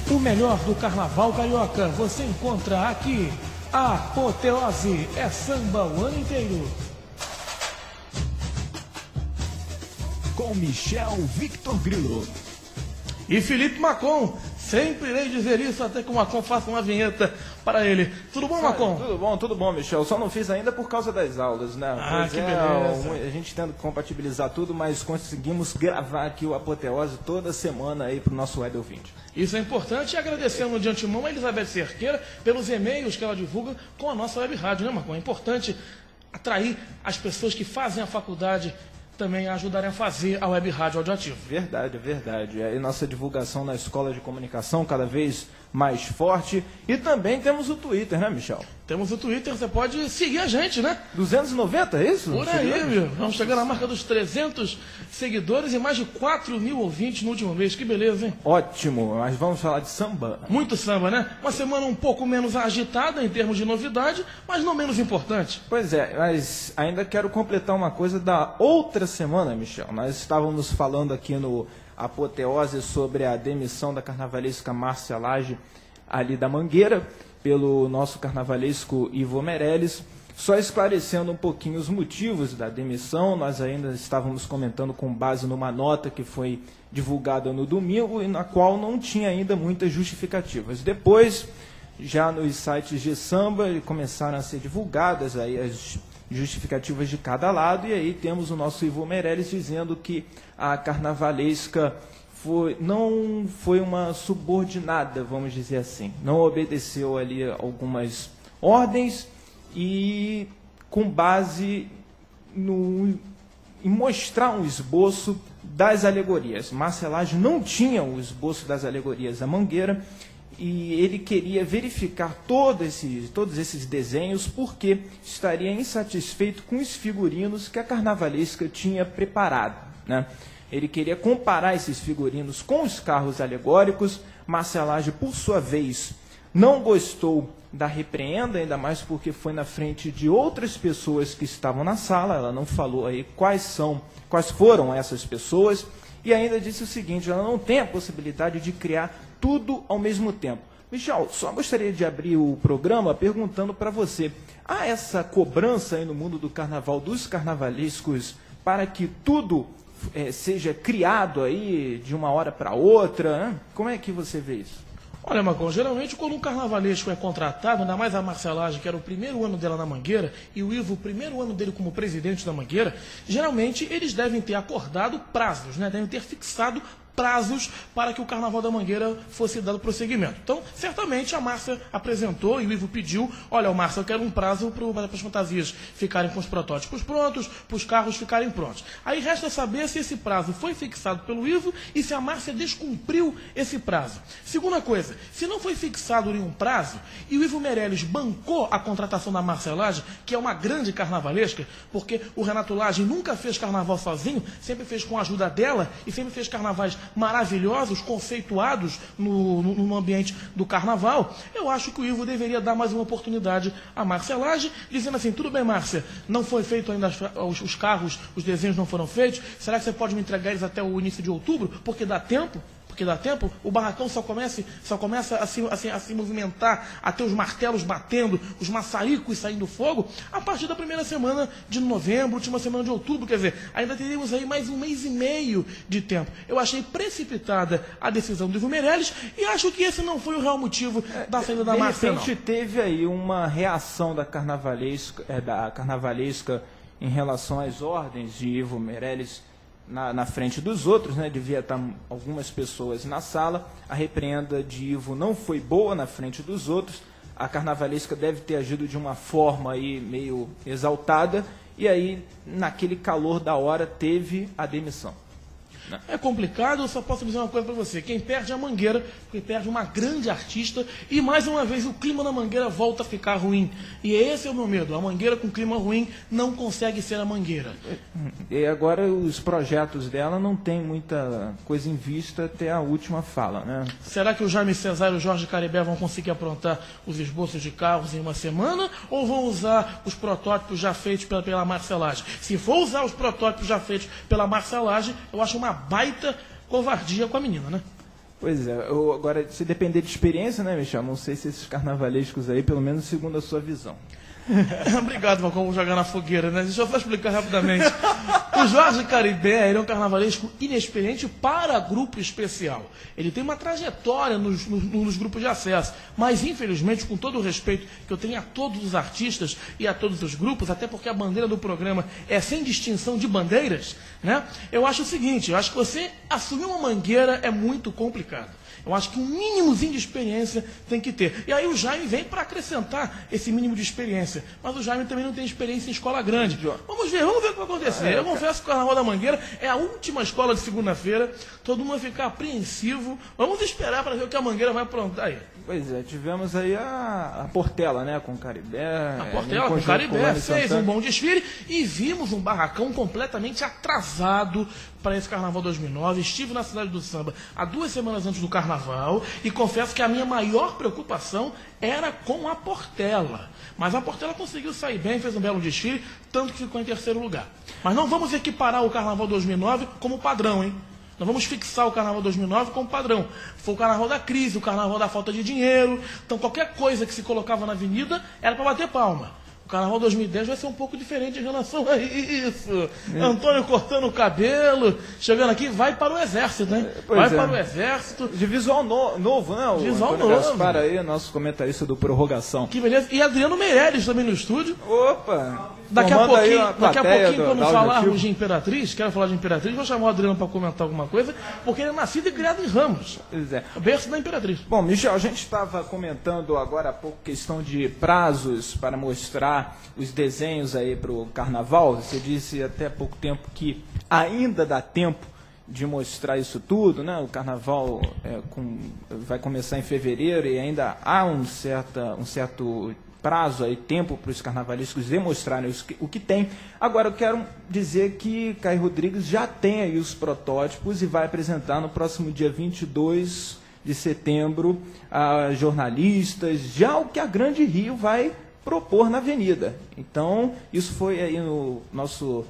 O melhor do carnaval carioca você encontra aqui. A apoteose é samba o ano inteiro. Com Michel Victor Grilo e Felipe Macon. Sempre irei dizer isso até que o Macon faça uma vinheta para ele. Tudo bom, Macon? Tudo bom, Michel. Só não fiz ainda por causa das aulas, né? Que beleza. A gente tendo que compatibilizar tudo, mas conseguimos gravar aqui o Apoteose toda semana aí pro nosso web ouvinte. Isso é importante, e agradecendo de antemão a Elizabeth Cerqueira pelos e-mails que ela divulga com a nossa web rádio, né, Macon? É importante atrair as pessoas que fazem a faculdade também ajudarem a fazer a web rádio audioativa. Verdade. E nossa divulgação na escola de comunicação cada vez mais forte. E também temos o Twitter, né, Michel? Temos o Twitter, você pode seguir a gente, né? 290, é isso? Por aí, meu. Vamos chegar na marca dos 300 seguidores e mais de 4 mil ouvintes no último mês. Que beleza, hein? Ótimo, mas vamos falar de samba. Muito samba, né? Uma semana um pouco menos agitada em termos de novidade, mas não menos importante. Pois é, mas ainda quero completar uma coisa da outra semana, Michel. Nós estávamos falando aqui no Apoteose sobre a demissão da carnavalesca Márcia Lage ali da Mangueira, pelo nosso carnavalesco Ivo Meirelles. Só esclarecendo um pouquinho os motivos da demissão, nós ainda estávamos comentando com base numa nota que foi divulgada no domingo e na qual não tinha ainda muitas justificativas. Depois, já nos sites de samba, começaram a ser divulgadas aí as justificativas de cada lado, e aí temos o nosso Ivo Meirelles dizendo que a carnavalesca não foi uma subordinada, vamos dizer assim. Não obedeceu ali algumas ordens e com base em mostrar um esboço das alegorias. Márcia Lage não tinha o esboço das alegorias da Mangueira e ele queria verificar todos esses desenhos porque estaria insatisfeito com os figurinos que a carnavalesca tinha preparado, né? Ele queria comparar esses figurinos com os carros alegóricos. Márcia Lage, por sua vez, não gostou da repreenda, ainda mais porque foi na frente de outras pessoas que estavam na sala. Ela não falou aí quais foram essas pessoas, e ainda disse o seguinte: ela não tem a possibilidade de criar tudo ao mesmo tempo. Michel, só gostaria de abrir o programa perguntando para você: há essa cobrança aí no mundo do carnaval, dos carnavalescos, para que tudo seja criado aí de uma hora para outra, né? Como é que você vê isso? Olha, Macon, geralmente quando um carnavalesco é contratado, ainda mais a Márcia Lage, que era o primeiro ano dela na Mangueira, e o Ivo, o primeiro ano dele como presidente da Mangueira, geralmente eles devem ter acordado prazos, né? Devem ter fixado prazos para que o Carnaval da Mangueira fosse dado prosseguimento. Então, certamente a Márcia apresentou e o Ivo pediu: olha, Márcia, eu quero um prazo para as fantasias ficarem com os protótipos prontos, para os carros ficarem prontos. Aí resta saber se esse prazo foi fixado pelo Ivo e se a Márcia descumpriu esse prazo. Segunda coisa, se não foi fixado nenhum prazo e o Ivo Meirelles bancou a contratação da Márcia Lage, que é uma grande carnavalesca, porque o Renato Lage nunca fez carnaval sozinho, sempre fez com a ajuda dela e sempre fez carnavais maravilhosos, conceituados no ambiente do carnaval. Eu acho que o Ivo deveria dar mais uma oportunidade à Márcia Lage, dizendo assim: tudo bem, Márcia, não foi feito ainda os carros, os desenhos não foram feitos, será que você pode me entregar eles até o início de outubro? Porque dá tempo, o barracão só começa a se movimentar, a ter os martelos batendo, os maçaricos saindo fogo, a partir da primeira semana de novembro, última semana de outubro. Quer dizer, ainda teríamos aí mais um mês e meio de tempo. Eu achei precipitada a decisão do Ivo Meirelles e acho que esse não foi o real motivo da saída da Márcia. De repente teve aí uma reação da carnavalesca em relação às ordens de Ivo Meirelles na frente dos outros, né? Devia estar algumas pessoas na sala. A repreenda de Ivo não foi boa na frente dos outros. A carnavalesca deve ter agido de uma forma aí meio exaltada, e aí, naquele calor da hora, teve a demissão. É complicado, eu só posso dizer uma coisa para você: quem perde é a Mangueira, porque perde uma grande artista, e mais uma vez o clima na Mangueira volta a ficar ruim. E esse é o meu medo: a Mangueira com clima ruim não consegue ser a Mangueira. E agora os projetos dela não tem muita coisa em vista até a última fala, né? Será que o Jaime Cesar e o Jorge Caribé vão conseguir aprontar os esboços de carros em uma semana, ou vão usar os protótipos já feitos pela Márcia Lage? Se for usar os protótipos já feitos pela Márcia Lage, eu acho uma baita covardia com a menina, né? Pois é, agora, se depender de experiência, né, Michel? Não sei se esses carnavalescos aí, pelo menos segundo a sua visão. Obrigado, Marcão, por jogar na fogueira, né? Deixa eu só explicar rapidamente. O Jorge Caribé, ele é um carnavalesco inexperiente para grupo especial. Ele tem uma trajetória nos grupos de acesso, mas infelizmente, com todo o respeito que eu tenho a todos os artistas e a todos os grupos, até porque a bandeira do programa é sem distinção de bandeiras, né? Eu acho o seguinte, eu acho que você assumir uma mangueira é muito complicado. Eu acho que um mínimozinho de experiência tem que ter. E aí o Jaime vem para acrescentar esse mínimo de experiência. Mas o Jaime também não tem experiência em escola grande. Vamos ver o que vai acontecer. Eu confesso que o Carnaval da Mangueira é a última escola de segunda-feira. Todo mundo vai ficar apreensivo. Vamos esperar para ver o que a Mangueira vai aprontar aí. Pois é, tivemos aí a Portela, né, com o Caribé. A Portela com o Caribé fez um bom desfile e vimos um barracão completamente atrasado para esse Carnaval 2009. Estive na Cidade do Samba há 2 semanas antes do Carnaval e confesso que a minha maior preocupação era com a Portela. Mas a Portela conseguiu sair bem, fez um belo desfile, tanto que ficou em 3º lugar. Mas não vamos equiparar o Carnaval 2009 como padrão, hein? Nós vamos fixar o Carnaval 2009 como padrão. Foi o Carnaval da crise, o Carnaval da falta de dinheiro. Então qualquer coisa que se colocava na avenida era para bater palma. O Carnaval 2010 vai ser um pouco diferente em relação a isso. Antônio cortando o cabelo, chegando aqui, vai para o Exército, né? Para o Exército. De visual novo, né? O visual Antônio novo. Gaspar aí, nosso comentarista do Prorrogação. Que beleza. E Adriano Meirelles também no estúdio. Opa! Daqui a pouquinho, quando da falarmos de Imperatriz, quero falar de Imperatriz, vou chamar o Adriano para comentar alguma coisa, porque ele é nascido e criado em Ramos. Pois é. O berço da Imperatriz. Bom, Michel, a gente estava comentando agora há pouco questão de prazos para mostrar os desenhos aí para o Carnaval. Você disse até há pouco tempo que ainda dá tempo de mostrar isso tudo, né? O Carnaval vai começar em fevereiro e ainda há um certo prazo aí, tempo para os carnavalescos demonstrarem o que tem. Agora eu quero dizer que Caio Rodrigues já tem aí os protótipos e vai apresentar no próximo dia 22 de setembro a jornalistas, já o que a Grande Rio vai propor na Avenida. Então, isso foi aí no nosso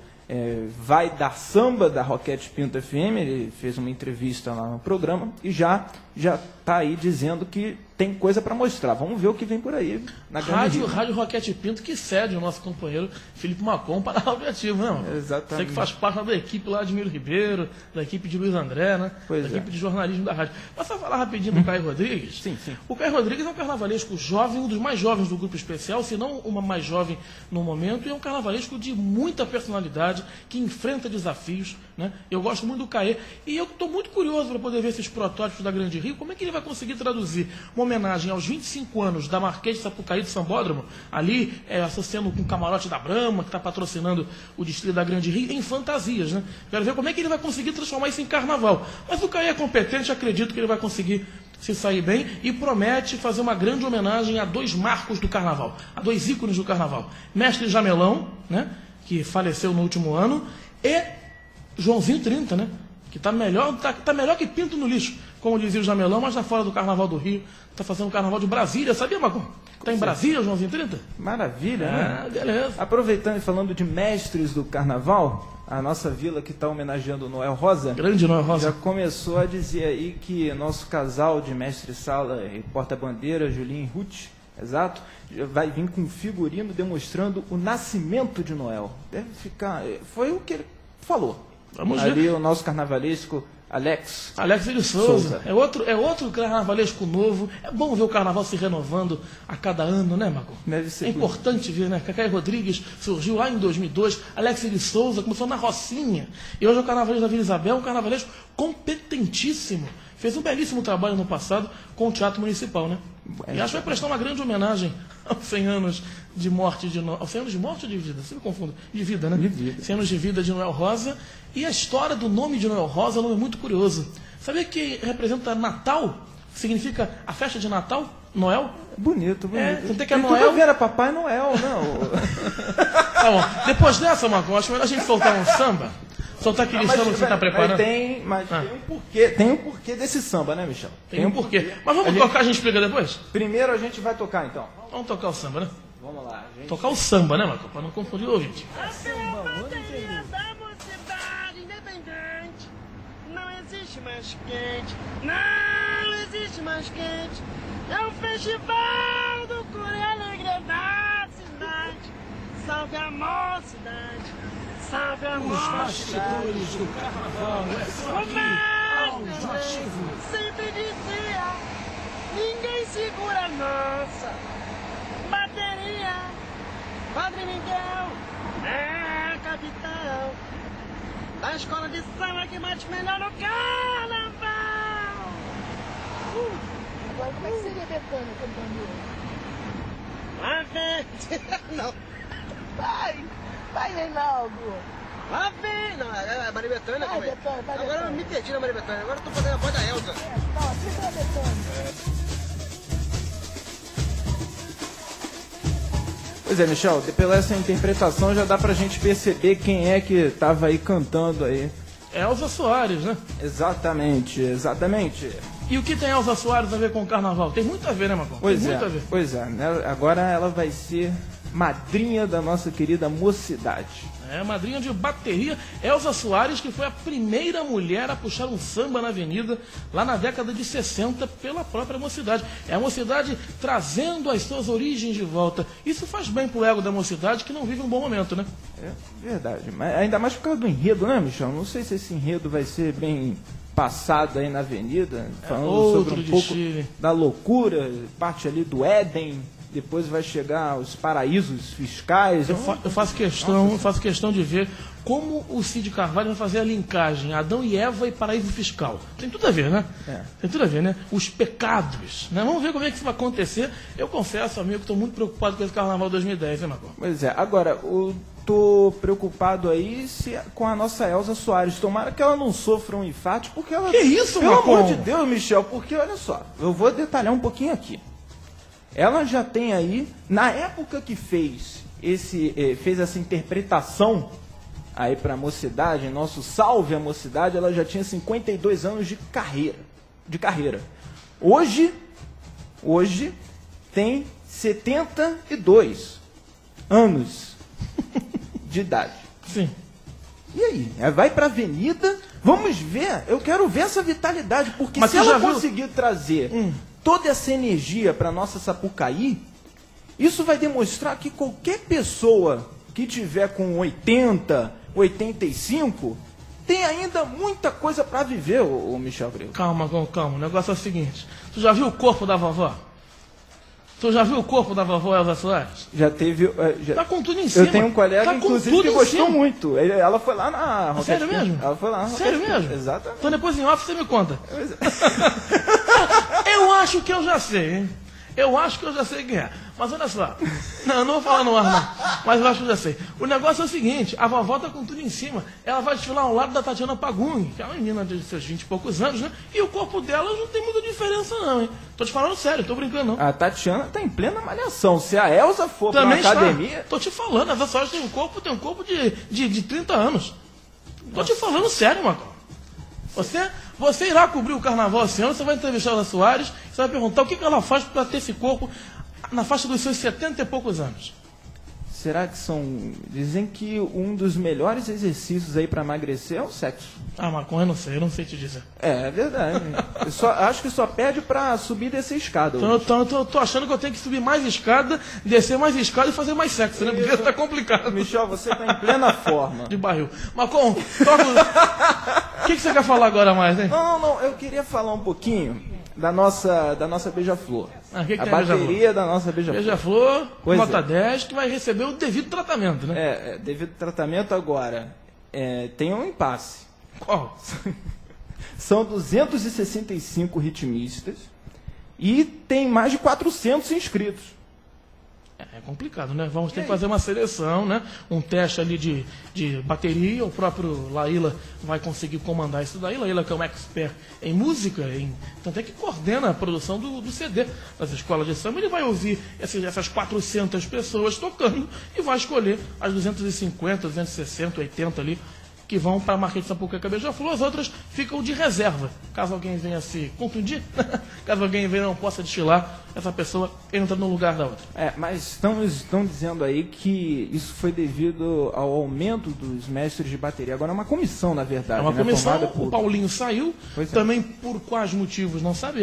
Vai Dar Samba da Roquete Pinto FM, ele fez uma entrevista lá no programa e já está aí dizendo que tem coisa para mostrar. Vamos ver o que vem por aí na Grande Rio. Rádio Roquete Pinto, que cede o nosso companheiro Felipe Macon para a Audiativo, né, mano? Exatamente. Você que faz parte da equipe lá de Miro Ribeiro, da equipe de Luiz André, né? Da equipe de jornalismo da rádio. Mas só falar rapidinho do Caio Rodrigues. Sim. O Caio Rodrigues é um carnavalesco jovem, um dos mais jovens do grupo especial, se não uma mais jovem no momento, e é um carnavalesco de muita personalidade, que enfrenta desafios, né? Eu gosto muito do Caê, e eu estou muito curioso para poder ver esses protótipos da Grande Rio, como é que ele vai conseguir traduzir uma homenagem aos 25 anos da Marquês de Sapucaí do Sambódromo, ali associando com o camarote da Brahma, que está patrocinando o desfile da Grande Rio, em fantasias, né? Quero ver como é que ele vai conseguir transformar isso em carnaval. Mas o Caê é competente, acredito que ele vai conseguir se sair bem e promete fazer uma grande homenagem a 2 marcos do carnaval, a 2 ícones do carnaval. Mestre Jamelão, né? Que faleceu no último ano, e Joãozinho 30, né? Que está melhor que pinto no lixo, como dizia o Jamelão, mas está fora do Carnaval do Rio, está fazendo o Carnaval de Brasília, sabia, Macon? Está em Brasília, Joãozinho 30? Maravilha, né? Beleza. Aproveitando e falando de mestres do Carnaval, a nossa vila que está homenageando o Noel Rosa, grande Noel Rosa, já começou a dizer aí que nosso casal de mestre-sala e porta-bandeira, Julinho e Ruth, exato, vai vir com um figurino demonstrando o nascimento de Noel. Deve ficar... Foi o que ele falou. Vamos ali ver. O nosso carnavalesco Alex de Souza. É outro carnavalesco novo. É bom ver o carnaval se renovando a cada ano, né, Marco? É importante ver, né? Caio Rodrigues surgiu lá em 2002, Alex de Souza começou na Rocinha. E hoje é o carnavalesco da Vila Isabel, um carnavalesco competentíssimo. Fez um belíssimo trabalho no passado com o Teatro Municipal, né? E acho que vai prestar uma grande homenagem aos 100 anos de morte de Noel. Aos 100 anos de morte ou de vida? Sempre me confundo. De vida, né? De vida. 100 anos de vida de Noel Rosa. E a história do nome de Noel Rosa é um nome muito curioso. Sabia que representa Natal? Significa a festa de Natal? Noel? Bonito. Tem que é Noel. Era Papai Noel, não. Tá bom. Depois dessa, Marco, acho melhor a gente soltar um samba. Soltar aquele samba que você está preparando. Tem um porquê. Tem um porquê desse samba, né, Michel? Tem um porquê. Mas vamos tocar, a gente explica depois? Primeiro a gente vai tocar, então. Vamos tocar o samba, né? Vamos lá, gente. Tocar o samba, né, Marco? Para não confundir o ouvinte. Independente, não existe mais quente. Não! festival do Coreia Alegre da cidade. Salve a mocidade, salve a Os mocidade. bastidores do carnaval é só aqui, ao Joativo. Sempre dizia, ninguém segura a nossa bateria. Padre Miguel é capitão da escola de samba que bate melhor no carnaval. Agora, como é que seria Betânia cantando? Lá vem. Não. Vai, Reinaldo. Lá vem. Não, é Maria Bethânia. Vai, Bethânia, vai, Agora eu Bethânia. me perdi na Maria Bethânia. Agora eu tô fazendo a voz da Elza. Não, fica a Betânia. Pois é, Michel, pela essa interpretação já dá pra gente perceber quem é que tava aí cantando aí. Elza Soares, né? Exatamente, exatamente. E o que tem Elza Soares a ver com o carnaval? Tem muito a ver, né, Marcão? Tem muito a ver. Pois é, né? Agora ela vai ser madrinha da nossa querida mocidade. É, madrinha de bateria, Elza Soares, que foi a primeira mulher a puxar um samba na avenida lá na década de 60 pela própria mocidade. É a mocidade trazendo as suas origens de volta. Isso faz bem pro ego da mocidade, que não vive um bom momento, né? É verdade, mas ainda mais por causa do enredo, né, Michel? Não sei se esse enredo vai ser bem passado aí na avenida, falando sobre um pouco da loucura, parte ali do Éden. Depois vai chegar os paraísos fiscais. Eu faço questão de ver como o Cid Carvalho vai fazer a linkagem Adão e Eva e paraíso fiscal. Tem tudo a ver, né? É. Tem tudo a ver, né? Os pecados, né? Vamos ver como é que isso vai acontecer. Eu confesso, amigo, que estou muito preocupado com esse Carnaval 2010, né, Marcão? Pois é, agora, tô preocupado aí com a nossa Elza Soares. Tomara que ela não sofra um infarte, porque ela... Que isso, Pelo Marcão? amor de Deus, Michel, porque olha só, eu vou detalhar um pouquinho aqui. Ela já tem aí, na época que fez essa interpretação aí para a mocidade, nosso Salve a Mocidade, ela já tinha 52 anos de carreira. Hoje tem 72 anos de idade. Sim. E aí? Vai pra avenida, vamos ver, eu quero ver essa vitalidade, porque Mas se você já ela viu? conseguir trazer toda essa energia para nossa Sapucaí, isso vai demonstrar que qualquer pessoa que tiver com 80, 85, tem ainda muita coisa para viver, o Michel Grilo. Calma, calma. O negócio é o seguinte. Tu já viu o corpo da vovó? Tu já viu o corpo da vovó Elza Soares? Já teve... Tá com tudo em cima. Eu tenho um colega, tá com inclusive, tudo que em gostou cima. muito. Ela foi lá na Rocket Sério Beer. mesmo? Ela foi lá na Sério Rocket Beer. mesmo? Exatamente. Então depois em off você me conta. Eu acho que eu já sei, hein? Eu acho que eu já sei quem é. Mas olha só. Não, eu não vou falar no ar, não. Mas eu acho que eu já sei. O negócio é o seguinte: a vovó tá com tudo em cima. Ela vai desfilar ao lado da Tatiana Paguni, que é uma menina de seus 20 e poucos anos, né? E o corpo dela não tem muita diferença, não, hein? Tô te falando sério, tô brincando, não. A Tatiana tá em plena malhação. Se a Elza for pra uma Também está. academia... Tô te falando, essa Soares tem um corpo de 30 anos. Tô te falando sério, Marcão. Você irá cobrir o carnaval esse ano, você vai entrevistar a Elza Soares, você vai perguntar o que ela faz para ter esse corpo na faixa dos seus 70 e poucos anos. Será que são... Dizem que um dos melhores exercícios aí pra emagrecer é o sexo. Ah, Marcão, eu não sei te dizer. É verdade. Acho que só pede pra subir e descer escada. Então eu tô achando que eu tenho que subir mais escada, descer mais escada e fazer mais sexo, né? Porque tá complicado. Michel, você tá em plena forma. De barril. Marcão, o que você quer falar agora mais, hein? Não, eu queria falar um pouquinho da nossa Beija-Flor. Ah, que a tem a bateria Beija-Flor? da nossa Beija-Flor. Beija-Flor, Pois nota é. 10, que vai receber o devido tratamento, né? Devido tratamento agora. Tem um impasse. Qual? São 265 ritmistas e tem mais de 400 inscritos. É complicado, né? Vamos ter que fazer uma seleção, né? Um teste ali de bateria. O próprio Laíla vai conseguir comandar isso daí. Laíla, que é um expert em música, tanto é que coordena a produção do CD das escolas de samba. Ele vai ouvir essas 400 pessoas tocando e vai escolher as 250, 260, 80 ali que vão para a Marquês de Sapucaí com Beija-Flor. As outras ficam de reserva. Caso alguém venha se contundir, caso alguém venha não possa destilar, essa pessoa entra no lugar da outra. Mas estão dizendo aí que isso foi devido ao aumento dos mestres de bateria. Agora é uma comissão, na verdade. É uma né? comissão, Formada por... o Paulinho saiu, Pois é. também por quais motivos não sabemos,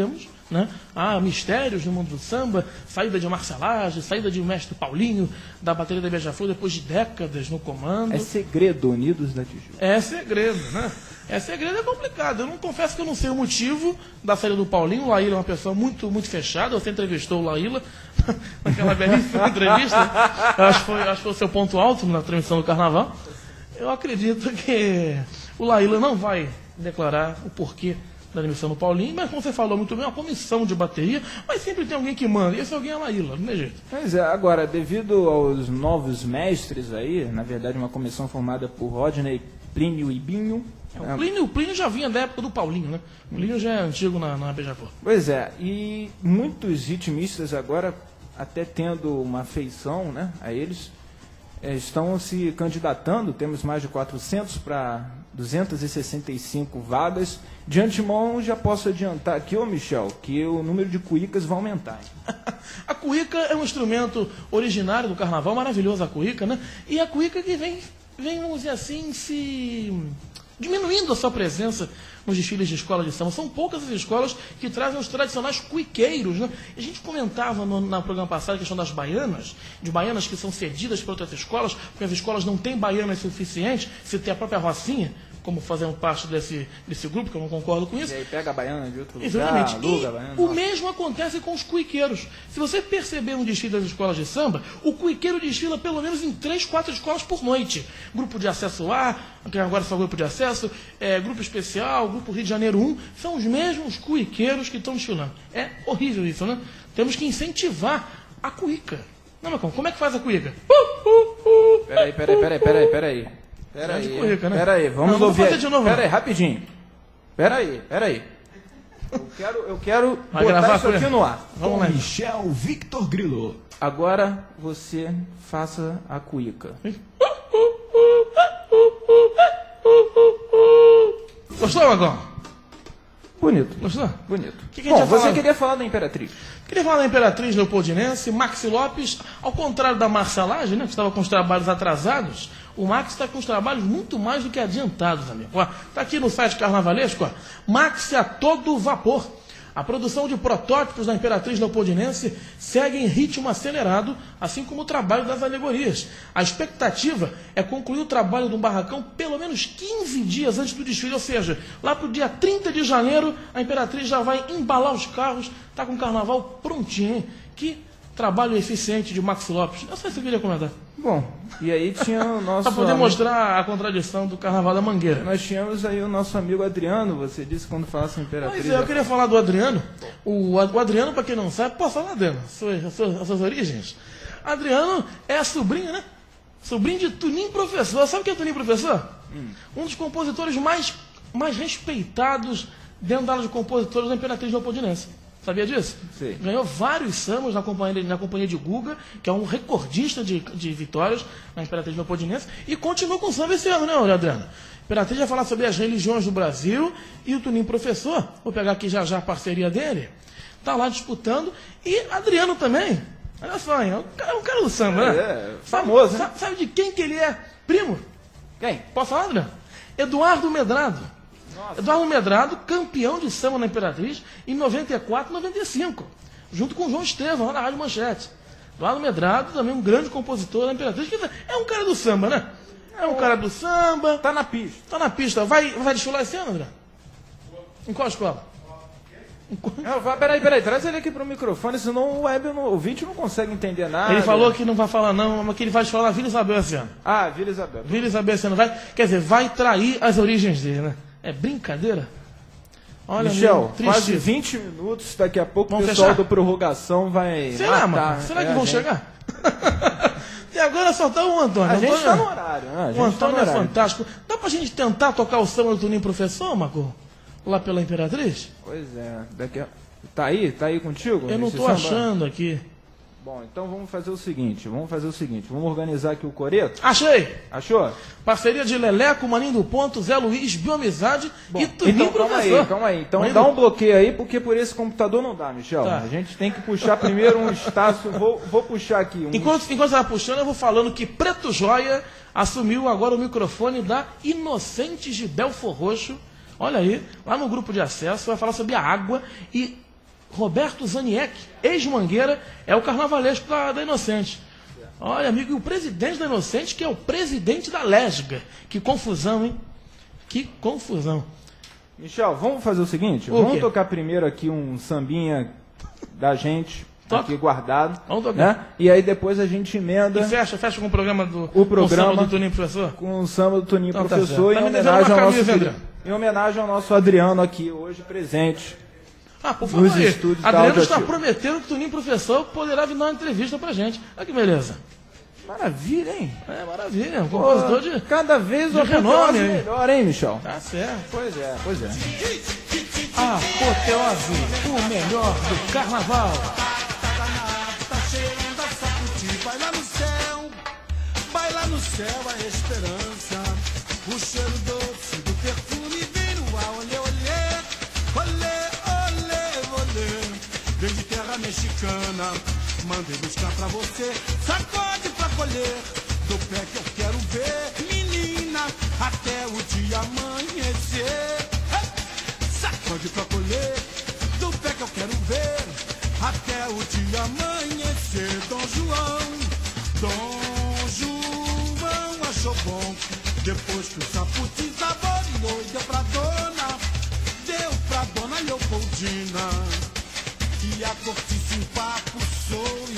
né? Mistérios no mundo do samba, saída de Marcelagem, saída de Mestre Paulinho, da bateria da Beija-Flor, depois de décadas no comando. É segredo, Unidos da Tijuca. É segredo, né? É segredo, é complicado. Eu não confesso que eu não sei o motivo da saída do Paulinho. O Laíla é uma pessoa muito, muito fechada. Você entrevistou o Laíla naquela belíssima entrevista. Acho que foi o seu ponto alto na transmissão do Carnaval. Eu acredito que o Laíla não vai declarar o porquê da demissão do Paulinho, mas como você falou muito bem, é uma comissão de bateria, mas sempre tem alguém que manda, e esse alguém é a Laíla, não tem jeito. Pois é, agora, devido aos novos mestres aí, na verdade uma comissão formada por Rodney, Plínio e Binho. O Plínio já vinha da época do Paulinho, né? O Plínio já é antigo na Beija-Flor. Pois é, e muitos ritmistas agora, até tendo uma afeição, né, a eles, estão se candidatando, temos mais de 400 para 265 vagas. De antemão, já posso adiantar aqui, Michel, que o número de cuícas vai aumentar. A cuíca é um instrumento originário do carnaval, maravilhoso a cuíca, né? E a cuíca que vem, vamos dizer assim, se diminuindo a sua presença nos desfiles de escola de samba. São poucas as escolas que trazem os tradicionais cuiqueiros, né? A gente comentava no programa passado a questão das baianas, de baianas que são cedidas para outras escolas, porque as escolas não têm baianas suficientes, se tem a própria Rocinha, como fazendo parte desse grupo, que eu não concordo com isso. E aí pega a baiana de outro Exatamente. lugar, aluga a baiana. O mesmo acontece com os cuiqueiros. Se você perceber no desfile das escolas de samba, o cuiqueiro desfila pelo menos em 3, 4 escolas por noite. Grupo de acesso A, que agora é só grupo de acesso, grupo especial, grupo Rio de Janeiro 1, são os mesmos cuiqueiros que estão desfilando. É horrível isso, né? Temos que incentivar a cuíca. Não, Macão, como é que faz a cuíca? Peraí. Peraí, vamos ouvir. Fazer de novo. Peraí, rapidinho. Peraí. Eu quero Vai botar gravar isso aqui no ar. Vamos Com lá. Michel Victor Grilo. Agora você faça a cuíca. Gostou, Macão? Bonito. Gostou? Bonito. Que a gente ia Bom, você falar? queria falar da Imperatriz. Queria falar da Imperatriz Leopoldinense, Maxi Lopes, ao contrário da Marcelagem, né, que estava com os trabalhos atrasados, o Max está com os trabalhos muito mais do que adiantados, amigo. Está aqui no site carnavalesco, ó, Max a todo vapor. A produção de protótipos da Imperatriz Leopoldinense segue em ritmo acelerado, assim como o trabalho das alegorias. A expectativa é concluir o trabalho do barracão pelo menos 15 dias antes do desfile, ou seja, lá para o dia 30 de janeiro, a Imperatriz já vai embalar os carros, está com o carnaval prontinho, hein? Que trabalho eficiente de Max Lopes. Eu só isso que eu queria comentar. Bom, e aí tinha o nosso... Para poder mostrar a contradição do Carnaval da Mangueira. Nós tínhamos aí o nosso amigo Adriano, você disse quando falasse Imperatriz. Mas eu queria falar do Adriano. O Adriano, para quem não sabe, posso falar, Adriano, as suas origens. Adriano é a sobrinha, né? Sobrinho de Tunim Professor. Sabe o que é Tunim Professor? Um dos compositores mais respeitados dentro da aula de compositores da Imperatriz Leopoldinense. Sabia disso? Sim. Ganhou vários sambas na companhia de Guga, que é um recordista de vitórias na Imperatriz Leopoldinense, e continua com samba esse ano, né, Adriano? A Imperatriz vai falar sobre as religiões do Brasil, e o Tunim Professor, vou pegar aqui já a parceria dele, está lá disputando, e Adriano também, olha só, hein, é um cara do samba, né? É, famoso, né? Sabe de quem que ele é primo? Quem? Posso falar, Adriano? Eduardo Medrado. Eduardo Medrado, campeão de samba na Imperatriz em 94, 95, junto com o João Estevão, lá na Rádio Manchete. Eduardo Medrado, também um grande compositor da Imperatriz, que é um cara do samba, né? É um cara do samba. Tá na pista. Tá na pista. Vai desfilar esse ano, André? Em qual escola? Peraí, traz ele aqui pro microfone, senão o ouvinte não consegue entender nada. Ele falou que não vai falar não, mas que ele vai desfilar na Vila Isabel esse ano. Ah, Vila Isabel. Vila Isabel esse ano vai, quer dizer, vai trair as origens dele, né? É brincadeira? Olha, Michel, triste. quase 20 minutos, daqui a pouco Vamos o pessoal fechar? do Prorrogação vai Será, matar. mano? Será que vão gente. chegar? E agora só tá o Antônio. A gente Antônio, tá no horário, né? A gente o Antônio tá no é horário. fantástico. Dá pra gente tentar tocar o samba do Tunim Professor, Marco? Lá pela Imperatriz? Pois é. Tá aí contigo? Eu não esse tô samba? achando aqui. Bom, então vamos fazer o seguinte, vamos organizar aqui o coreto. Achei! Achou? Parceria de Leleco, Maninho do Ponto, Zé Luiz, Bioamizade e Tunim Então Professor. calma aí. Então Maninho dá do- um bloqueio aí, porque por esse computador não dá, Michel. Tá. A gente tem que puxar primeiro um espaço. Vou puxar aqui. Enquanto você vai puxando, eu vou falando que Preto Joia assumiu agora o microfone da Inocentes de Belfor Roxo. Olha aí, lá no grupo de acesso, vai falar sobre a água e Roberto Zaniek, ex-Mangueira, é o carnavalesco da Inocente. Olha, amigo, e o presidente da Inocente, que é o presidente da Lesga. Que confusão, hein? Que confusão. Michel, vamos fazer o seguinte? O quê? Vamos tocar primeiro aqui um sambinha da gente, Toca. aqui guardado. Vamos tocar. Né? E aí depois a gente emenda E fecha com o programa do O programa- com o samba do Toninho Professor? com o samba do Toninho Então tá Professor certo. Tá em, me devendo homenagem uma ao nosso, camisa, André. em homenagem ao nosso Adriano aqui hoje presente. Ah, por favor, Nos aí. estúdios da Adriano está Audioativo. prometendo que o Toninho Professor poderá vir dar uma entrevista pra gente. Olha que beleza. Maravilha, hein? É maravilha, um compositor de... Cada vez de o renome, renome hein? melhor, hein, Michel? Tá certo. Pois é, pois é. Apoteose, o melhor do carnaval. Tá cheirando a sacudir, vai lá no céu a esperança, o cheiro doce do perfume vem no ar, olê, olê, olê, olê, olê, vem de terra mexicana, mandei buscar pra você, sacode pra colher, do pé que eu quero ver, menina, até o dia amanhecer, sacode pra colher, do pé que eu quero ver, até o dia amanhecer. Dom João achou bom, depois que o sapo desaboreou e deu pra dona Leopoldina, que a cortiça empapuçou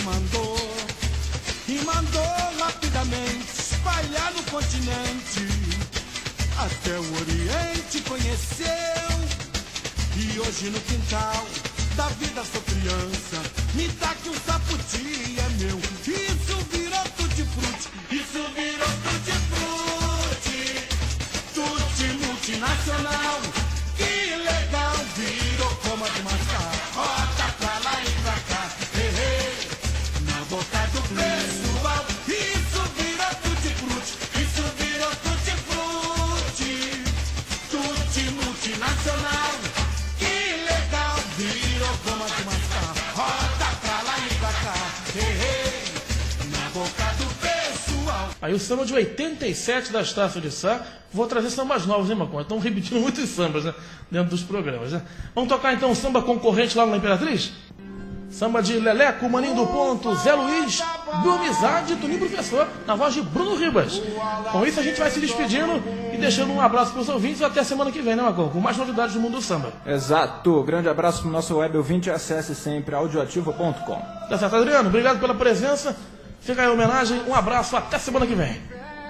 e mandou rapidamente espalhar no continente, até o Oriente conheceu, e hoje no quintal da vida sou criança, me dá que um saputi é meu. Isso virou tutti-frutti, isso virou tutti-frutti, tutti multinacional. Que legal, virou coma de mascar. Rota pra lá e pra cá, na boca do pessoal. Isso virou tutti-frutti, isso virou tutti-frutti, tutti multinacional. Que legal, virou coma de mascar. Rota pra lá e pra cá, na boca do pessoal. Aí o samba de 87 da Estácio de Sá. Vou trazer sambas novos, hein, Macon? Estão repetindo muitos sambas, né? Dentro dos programas, né? Vamos tocar então o samba concorrente lá na Imperatriz? Samba de Leleco, Maninho do Ponto, Zé Luiz, Amizade e Toninho Professor, na voz de Bruno Ribas. Com isso a gente vai se despedindo e deixando um abraço para os ouvintes até a semana que vem, né, Macon? Com mais novidades do mundo do samba. Exato. Grande abraço pro nosso web ouvinte e acesse sempre audioativo.com. Tá certo, Adriano? Obrigado pela presença. Fica aí a homenagem. Um abraço. Até semana que vem.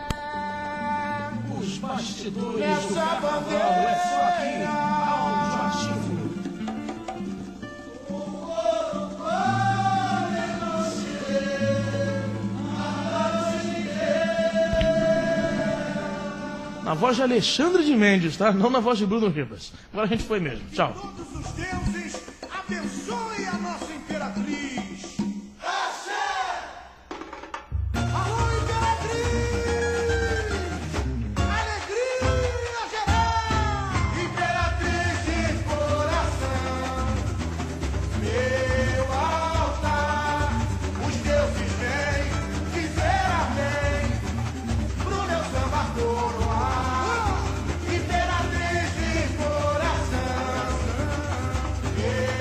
Os bastidores do carnaval é só aqui. Audioativo. Na voz de Alexandre de Mendes, tá? Não na voz de Bruno Ribas. Agora a gente foi mesmo. Tchau. Todos os deuses abençoe a nossa imperatriz. Alô, imperatriz! Alegria geral! Imperatriz de coração, meu altar, os deuses vêm dizer amém pro meu samba coroar. Imperatriz de coração,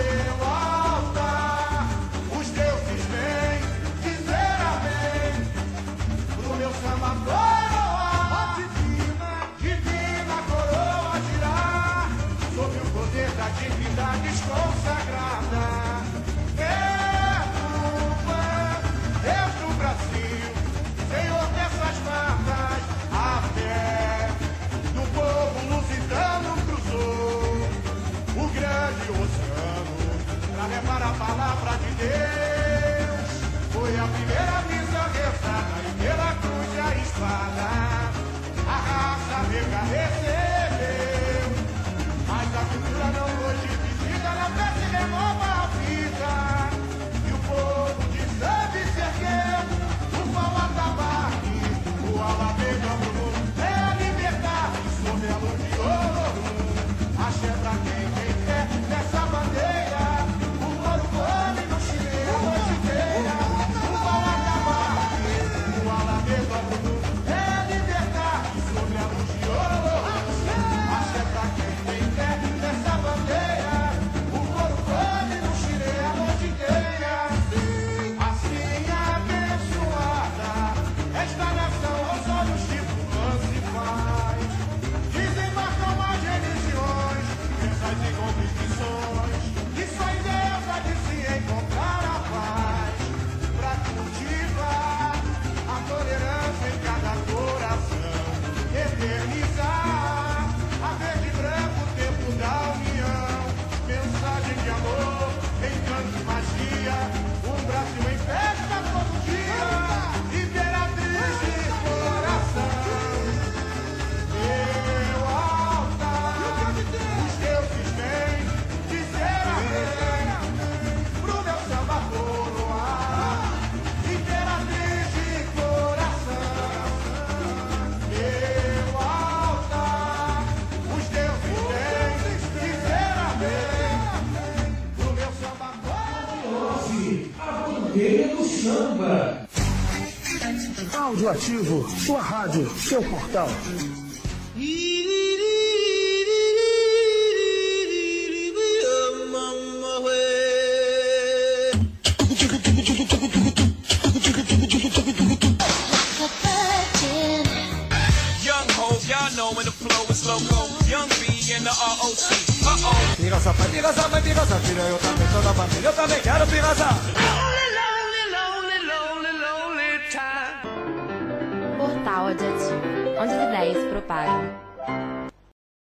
Ouvir a bandeira do samba. Áudio Ativo, sua rádio, seu portal. Pirraça, filha, eu também sou da família, eu também quero pirraça. Portal Audiativo, onde as ideias se propagam.